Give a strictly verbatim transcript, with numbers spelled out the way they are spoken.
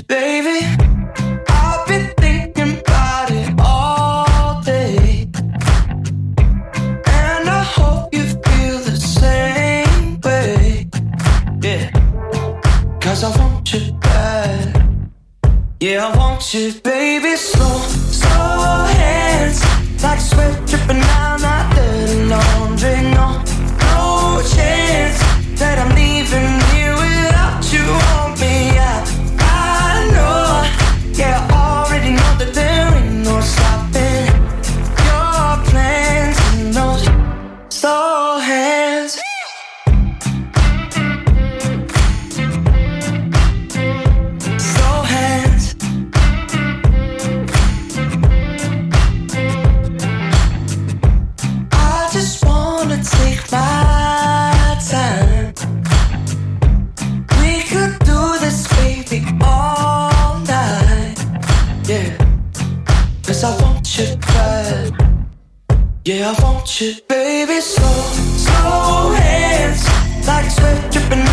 baby. I've been thinking about it all day, and I hope you feel the same way. Yeah, cause I want you bad. Yeah, I want you, baby. Slow, slow hands, like sweat dripping down that dirty laundry. No, no chance that I'm leaving here without you on me. I, I know, yeah, I already know that there ain't no stopping your plans and those slow hands. Slow hands. I just wanna take my time. We could do this, baby, all night. Yeah, cause I want you bad. Yeah, I want you, baby. Slow, slow hands, like sweat dripping